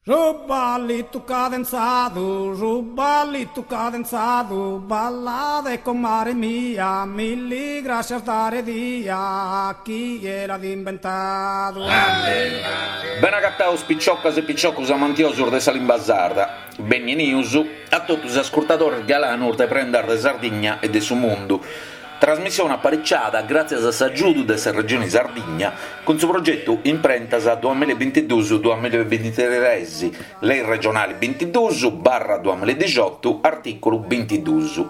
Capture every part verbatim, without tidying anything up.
Rubalito cadenzado, rubalito cadenzado, ballade con mare mia, mille gracias dare dia, chi era inventato. Ben agattato spicciocas e picciocos amantiosur de Salimbasarda, benni news a tutti gli ascoltatori galanur de prendere de Sardigna e de su mondo. Trasmissione apparecchiata grazie all'aggiuto della regione Sardegna con suo progetto Imprentas duemilaventidue duemilaventitré, lei regionale ventidue barra duemiladiciotto, articolo ventidue.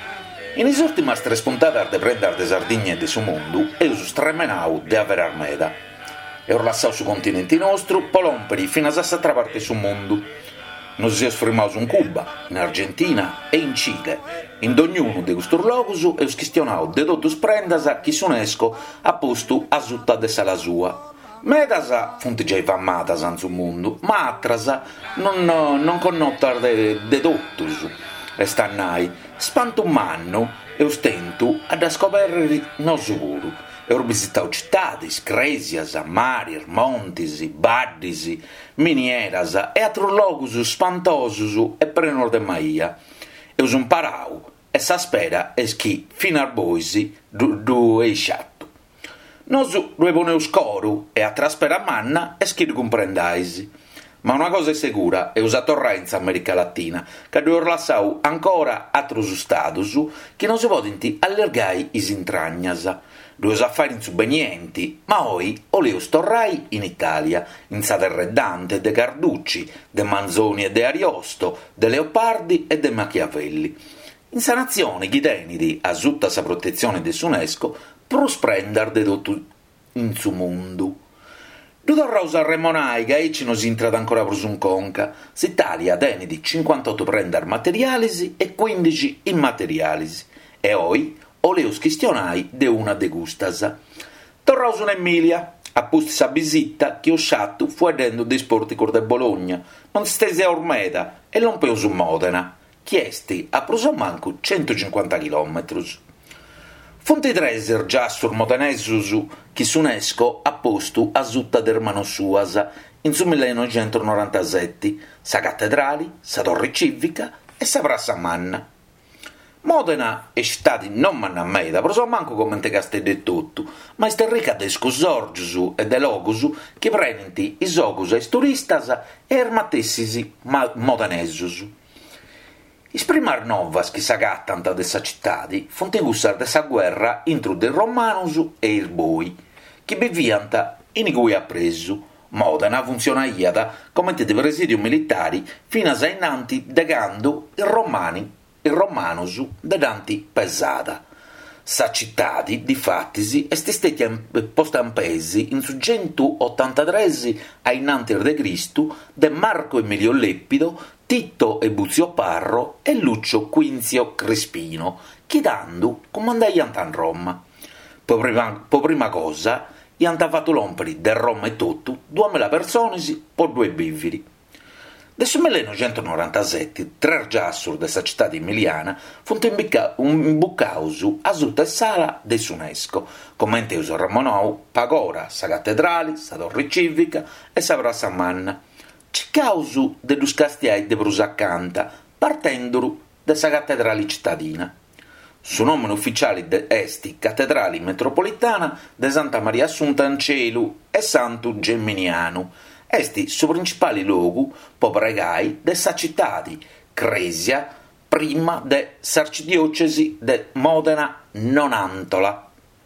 In queste ultime tre spuntate di prendere de Sardegna e de su mondo è uso stremenau de aver armeda. E orlassau su continente nostro, polomperi fino a s'altra parte su mondo. Nos si esprimiamo in Cuba, in Argentina e in Cile. In ognuno di questi luoghi è questionato di tutti i prendas che l'UNESCO ha posto a tutta de sala sua. Medas fonti già fammatas in su mondo, ma altre non, non conoscono di tutti. E stannai, spanto un anno e ostento a scoprire non sicuro. E ho visitato città, cresias, mari, montis, baddis, minieras e altri luoghi spantosi e prenor de maia. E ho imparau e sa spera è che fino al boisi du, du e sciatto. Nos lo poneu scoro e a traspera manna e che comprendais. Ma una cosa è sicura, è usato torrenza America Latina, che due orlassau ancora altri status che non si possono allargare is intragnas. Due affari insubvenienti, ma oi oleo storrai in Italia, in Saterreddante, de Carducci, de Manzoni e de Ariosto, de Leopardi e de Machiavelli. In sa nazione chi tenidi, a tutta sa protezione de UNESCO, prosprendar de tutto in su mondo. Dudor Rosa Remonai, che ecci non si intrada ancora per un conca, s'Italia tenidi cinquantotto prendar materialisi e quindici immaterialisi, e oi oleus chistionai de una de gustas. Torraus in Emilia, appusti sa visita che ho sciatto fuedendo dei sporticor de Bologna, non stese a Ormeda e non peu su Modena, chiesti a prosomanco centocinquanta chilometri. Fonte Dreser già sur Modenesus che s'UNESCO ha posto a zutta d'ermano suas in su millenovecentonovantasette, sa cattedrali, sa torre civica e sa Prassa Manna. Modena è città non mannameda, però so manco come te castello e tutto, ma è ricca de scosorgius e de logus che prendenti i ogus e i turistas e ermatessisi modenesus. Is primar novas che s'agattanta de sa città fonte gussar de sa guerra intro de romanus e il boi, che bevianta in cui ha preso. Modena funzionaiada come de presidio militari fino a sainanti degando i romani il romanus de danti pesada. Sa città di fattisi est stata posta in pesi in su centottantatré ainanti de Cristo de Marco Emilio Leppido, Tito e Buzio Parro e Lucio Quinzio Crispino, chidando comandaiant a Roma. Per prima, per prima cosa, gli hanno fatto l'omperi de Roma e tutto duemila persone per due bividi. Nel millenovecentonovantasette, tre giassur della città di Emiliana furono imbuccausu a tutta la sala dell'UNESCO, come inteso Ramonou, Pagora, sa cattedrali, sa torre civica e sa Prassa Manna. Circausu dello castiai de Brusacanta, partendo dalla cattedrale cittadina. Su nome ufficiale de esti Cattedrale Metropolitana de Santa Maria Assunta in Cielo e Santo Geminiano. Esti su principali luoghi po pregai de sa città di Cresia prima de s'arcidiocesi de Modena Nonantola.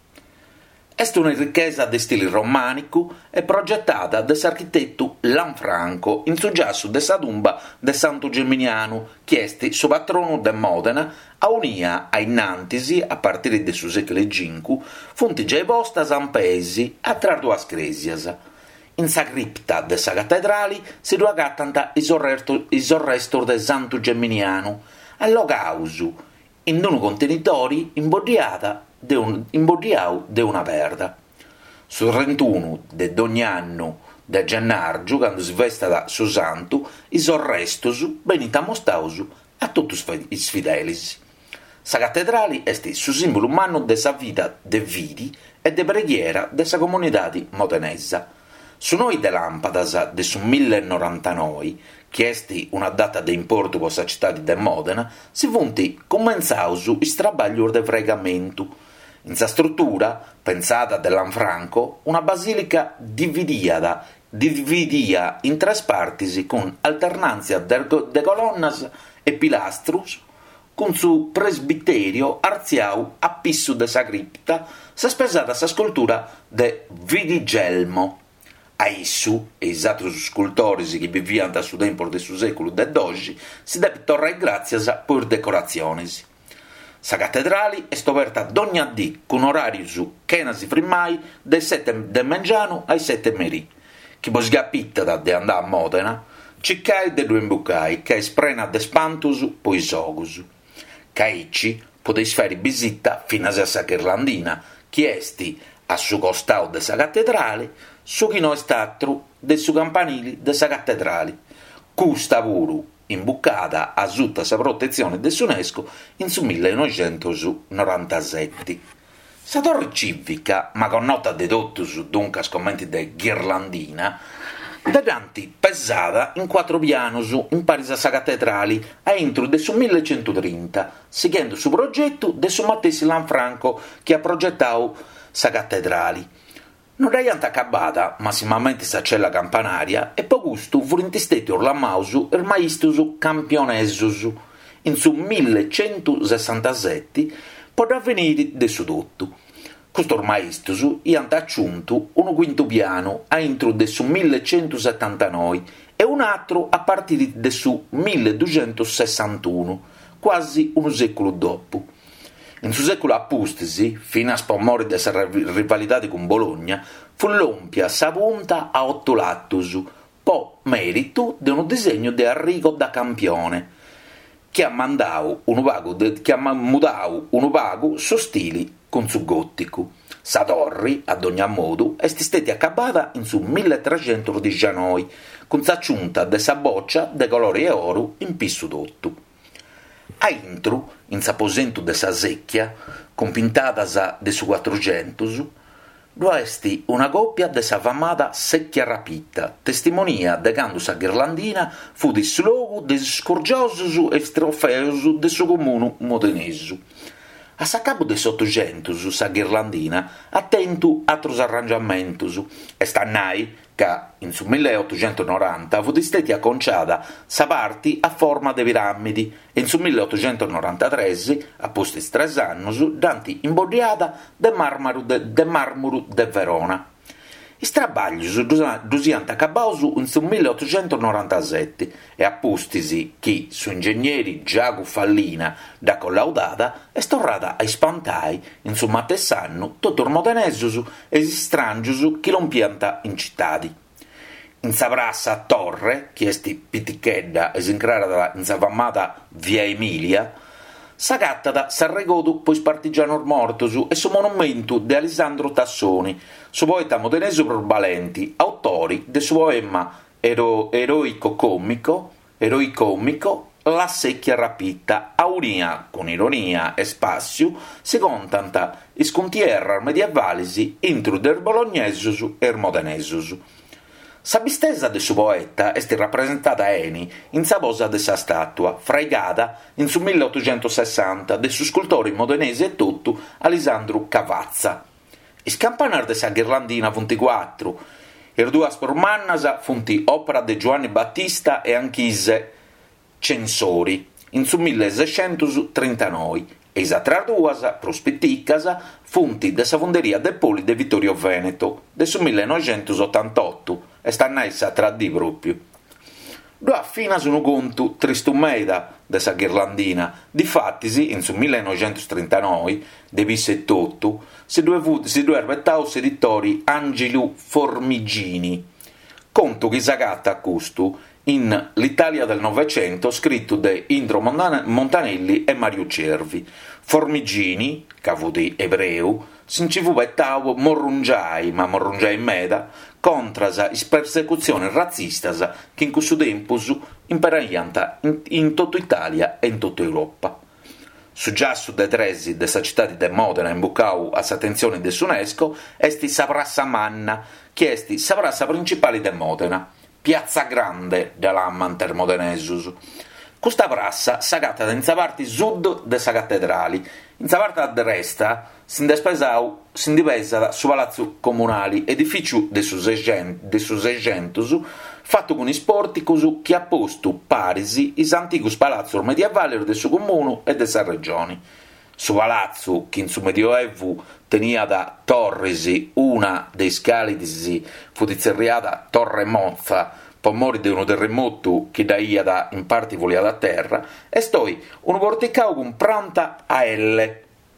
Est una ricchezza de stile romanico e progettata da l'architetto Lanfranco in su giasso de sa tumba de Santo Geminiano, chiesti su patrono de Modena a unia ai Nantisi a partire del secolo cinque, fonti già posta San Pesi a trardo a Scresias. In sa cripta de sa cattedrali si duagattanta is orrestor de Santo Geminiano, allogausu, in un contenitori imbodiata de un, imbodiau de una perda. Su trentuno de d'ogni anno de Gennargiu, quando si vesta da su santo, is orrestos benita mostausu a tutti is fidelis. Sa cattedrali est su simbolo umano de sa vita de vidi e de preghiera de sa comunità modenesa. Su noi de Lampadas de su millenovecentonovantanove, che esti una data de importo per la città di Modena, si funti comenzaus is trabaglios de fregamentu. In sa struttura, pensata dell'Anfranco, una basilica dividiada, dividia in tre parti con alternanza de, de colonnas e pilastrus, con su presbiterio arziau a pissu de sa cripta, sa spesata sa scultura de Vidigelmo. A issu, e is atrus scultores che viviant a su tempo de su seculu de doji, si deve torrare grazias per decoraziones. Sa cattedrale è stoverta d'ogna dì con orarius chenas frimmai dai sette de mengianu ai sette merì. Chi vos gapitta de andare a Modena, ciccai de due imbucai, che sprena de spantus poi sogus. Caici poteis fare visita fino a sa Ghirlandina, chi esti a su costau de sa cattedrale, su chi no è statru de su campanili de sa cattedrale. Custa puru imbuccata a tutta sa protezione dell'UNESCO in su millenovecentonovantasette. Sa torre civica, ma con nota de dottus dunque commenti de Ghirlandina, davanti pesata in quattro pianos in pari a sa cattedrale a entro de su millecentotrenta, seguendo su progetto de su Mattesi Lanfranco che ha progettato sa cattedrale. Non reiant accabata, massimamente sa cella campanaria, e po gustu furintisteti orlamausu er maistus campionesus. In su millecentosessantasette potrà venire de su tutto. Costor maistus iant acciuntu un quinto piano a intro de su millecentosettantanove e un altro a partire de su milleduecentosessantuno, quasi un secolo dopo. In su secolo appustisi, fino a spomori della rivalità con Bologna, fu l'ompia sa punta a otto lattus, po' merito di un disegno di Arrigo da Campione, che ha mandato un vago, che ha mudato un vago su stili con su gottico. Sa torri, ad ogni modo, è stata accabata in su milletrecentodiciannove, con sa ciunta de sa boccia de colore e oro in pissu dotto. A intro, in s'aposento de sa secchia, compintatas de su quattrocentos, duesti una coppia de sa famata secchia rapita, testimonia de quando sa Ghirlandina fu di slogu de scorgiosus e strofeus de su comunu modenesu. A sa capo de s'ottocentos sa Ghirlandina attentu atros arrangiamentus, e stannai ca in su milleottocentonoranta fu stata acconciata sa parti a forma de piramidi e in su milleottocentonovantatré, a posti tres annos, danti imbodiata de marmaru de, de marmuru de Verona. I trabaglios dusiant accabaus in su milleottocentonovantasette e appostisi chi su ingegneri Giacomo Fallina da collaudata è tornata a ispantai in su mattessanno tutto modenesus e strangius chi l'ompianta in cittadi. In sa brassa torre, chi esti pitichedda e s'incrarata in sa fammata via Emilia, sa cattata s'arregodu poi partigianos mortos e su monumento de Alessandro Tassoni, su poeta modenesu probalenti, autori de su poema ero, eroico comico, eroicomico, La secchia rapita, auria con ironia e spazio, si contanta iscontierrar medievalisi intro der bolognesus er modenesus. Sa bistesa de su poeta est rappresentata eni in sa posa de sa statua, fraigata in su milleottocentosessanta de su scultore modenese e tutto Alessandro Cavazza. Is campanar de sa Ghirlandina funti quattro, er duas pormannas funti opera de Giovanni Battista e anchise censori, in su milleseicentotrentanove, e is atras duas, prospetticas, funti de sa fonderia de Poli de Vittorio Veneto, de su millenovecentottantotto, e stannai sa tra di proprio. Dua fina sono conto tristumeda de sa Ghirlandina, difattisi in su millenovecentotrentanove, de vissettotto, si due si due erbettaus editori Angelo Formigini. Conto che sa gatta a custu in L'Italia del Novecento, scritto de Indro Montanelli e Mario Cervi. Formigini, cavuti ebreu, s'incivubettau morrungiai, ma morrungiai meda, contras is persecuzioni razzistas che in questo tempus imperaiant in, in tutta Italia e in tutta Europa. Su giassu de tresi de sa città di Modena imbuccau a s'attenzione de s'UNESCO esti sa prassa manna, chiesti sa prassa principale de Modena, Piazza Grande dell'Amman Termodenesus. Questa prassa s'agatta in sa parte sud de sa cattedrali, in sa parte a destra s'indipesa su palazzo comunali, edificio de su Seicentus, fatto con i porticus che ha posto parisi is antigus palazzos medievali de su comune e de sa regione. Su palazzo, che in su medioevo tenia da torresi una dei scalidi fu dizzerriata Torre Mozza, per morire di un terremoto che da ia in parte volia da terra, e stoi un porticao con pronta a L.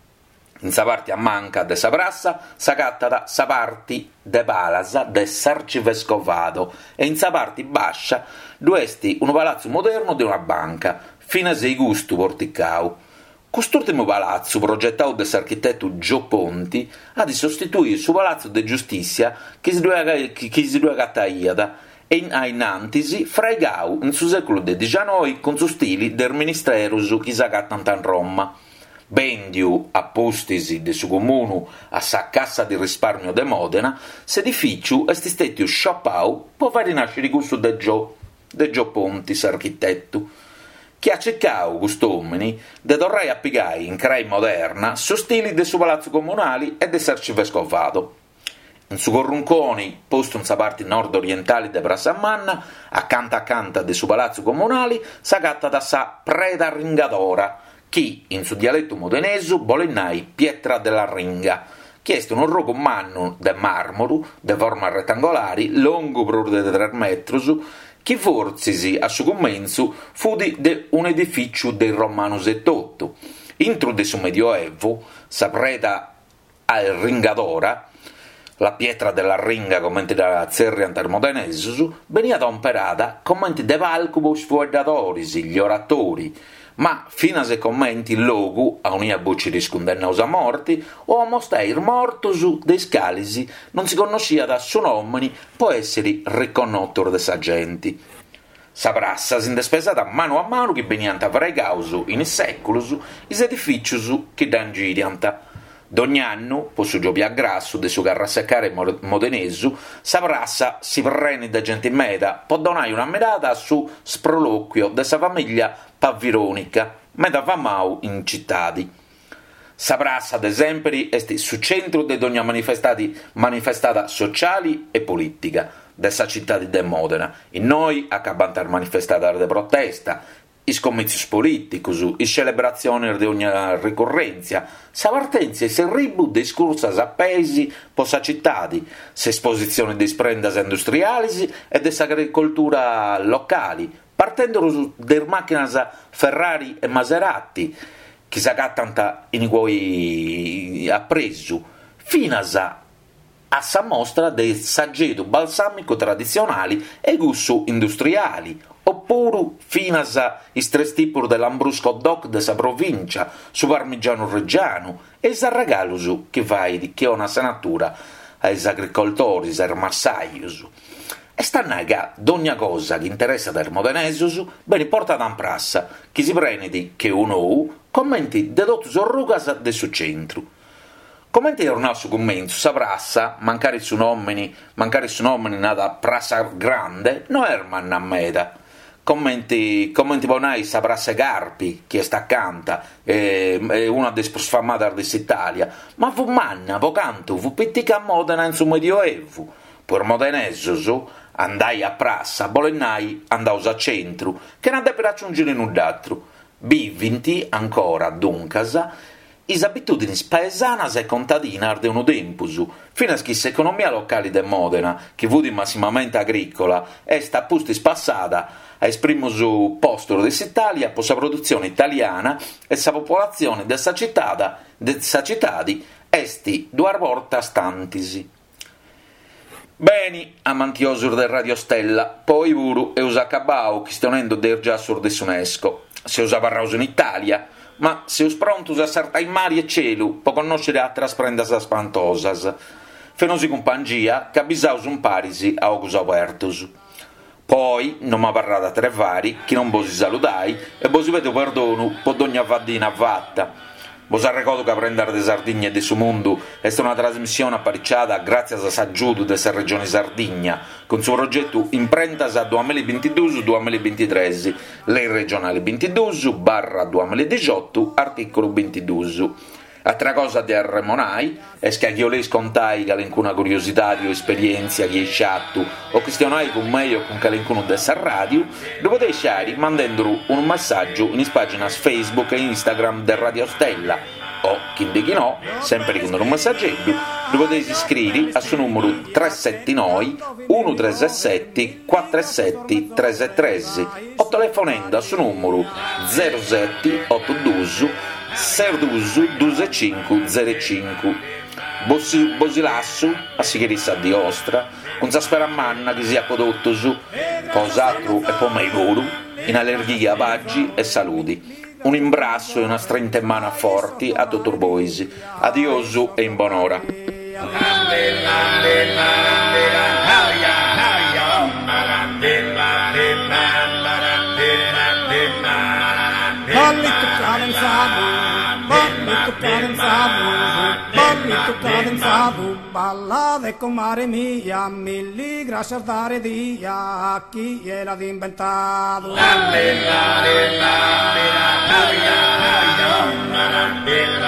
In sa parte a manca de sa prassa s'agatta da sa parte de palasa de s'arcivescovado, e in sa parte bascia duesti un palazzo moderno di una banca, fino sei gusto porticao. Quest'ultimo palazzo, progettato da l'architetto Gio Ponti, ha di sostituire su palazzo de giustizia che si doveva cattaiada, e in ainantisi fregau in su secolo diciannove con su stili del ministerus che s'agattano a Roma. Bendiu, appostisi de su comune a sa cassa di risparmio de Modena, s'edificiu esti stetiu sciappau per far rinascere questo de Gio, de Gio Ponti, s'architetto, che ha cercato quest'uomini de tornare a piegare in crei moderna su stili de su palazzo comunali e de s'arcivescovato. In su Corrunconi, posto in sa parte nord-orientale de Brassamanna, accanto accanto de su palazzo comunali, s'agatta da sa preda ringadora, che, in su dialetto modenesu, bolennai pietra della ringa, che è un rogo manno de marmoro, de forma rettangolari, lungo pro de tre metri, che forzisi a su commensu fu di de un edificio del Romano settotto. Intro de su medioevo, sa preda al ringadora, la pietra della ringa, commenti da Zerrian Termodenesus, veniva adomperata commenti de valcubus fuedadoris, gli oratori, ma fino a se commenti il logo a unia bucci riscondennaus a morti o a mostair mortus de scalisi non si conoscia da su nomini può essere riconosciuto de sa genti. Sa prassa si indespesata mano a mano che veniant avregausu in seculus is edificius che dan giriant. D'ogni anno, po su giopi a grasso de su carraseccare modenesu, sa prassa si prene da gente in meta, può donare una medata su sproloquio de sa famiglia pavironica, meta famau in cittadi. Sa prassa, ad esempio, est su centro de ogni manifestata sociali e politica de sa città di Modena. In noi accabant manifestata de protesta, i scommizi politicus, i celebrazioni di ogni ricorrenza, sa partenza e se ribu discursas appesi po sa cittadi, se esposizioni di sprendas industriali e de sa agricoltura locali, partendo der macchinas Ferrari e Maserati, che s'agattant in cui appresu, finas a sa mostra del saggedo balsamico tradizionali e gussu industriali, oppure finas is tres tipur de lambrusco doc de sa provincia, su parmigiano reggiano, e sa regalus che vai che una senatura ai agricoltori, ai massaius. E sta nega d'ogna cosa che interessa del modenesus, ben portata in prassa, che si prende che uno commenti de totus orrugas de su centru. Commenti tornare su commento, sa prassa, mancare su nomini, mancare su nomini nata prassa grande, no erman a meta. Commenti, commenti bonai sa prassa Garpi, che sta accanto, è, è una delle più sfamate d'Italia, ma fu manna, po canto, fu pittica a Modena in su medioevo. Per modenesus, andai a prassa, bolennai, andaus a centru, che non per raggiungere null'altro. Bivinti, ancora, duncasa, is abitudini paesanas e contadinas de unu tempus, fino a che l'economia locale de Modena, che fu di massimamente agricola, est appusti spassata a esprimus posto dell'Italia per sa produzione italiana e sa popolazione de sa città, de sa cittadi, esti due volta stantisi. Beni, amantiosur del Radio Stella, poi vuru e usa cabau, che stonendo der già sur de UNESCO. Se usa parraus in Italia, ma se us prontus a sartai mari e cielu, po conoscere atras prendas spantosas. Fenosi compangia, cabisaus un parisi a ogus apertus. Poi, non mi parrà tre vari, chi non bosi saludai, e bosi vedo perdono, po d'ogna vaddina vatta. Vos ricordo che Prendere de Sardegna e de su Mundu è una trasmissione apparicciata grazie a Saggiudo della regione Sardegna, con suo progetto Imprentas a duemilaventidue duemilaventitré, lei regionale ventidue barra duemiladiciotto, articolo ventidue. Altra cosa di Arremonai è che io le scontai che alcuna curiosità o esperienza che hai fatto o questionai con me o con qualcuno dessa radio, lo potete lasciare mandando un messaggio in pagina Facebook e Instagram del Radio Stella o, chi di chi no, sempre con un messaggio, lo potete iscrivere a suo numero tre sette nove uno tre sette quattro sette tre tre o telefonando a suo numero zero sette otto due Serdusu due cinque zero cinque. Bossi Bosilassu, a Sigherissa di Ostra, con Zaspera Manna che sia prodotto su Posatru e Pomeivuru, in allergia a vaggi e saluti. Un imbrasso e una stretta in mano forti a Dottor Boisi. Adiosu e in buon'ora. Bolli toccare in sabu, bolli toccare in sabu, bolli toccare in sabu, ballate con mare mia, milli grazie a dare dia a chi gliel'ha inventato.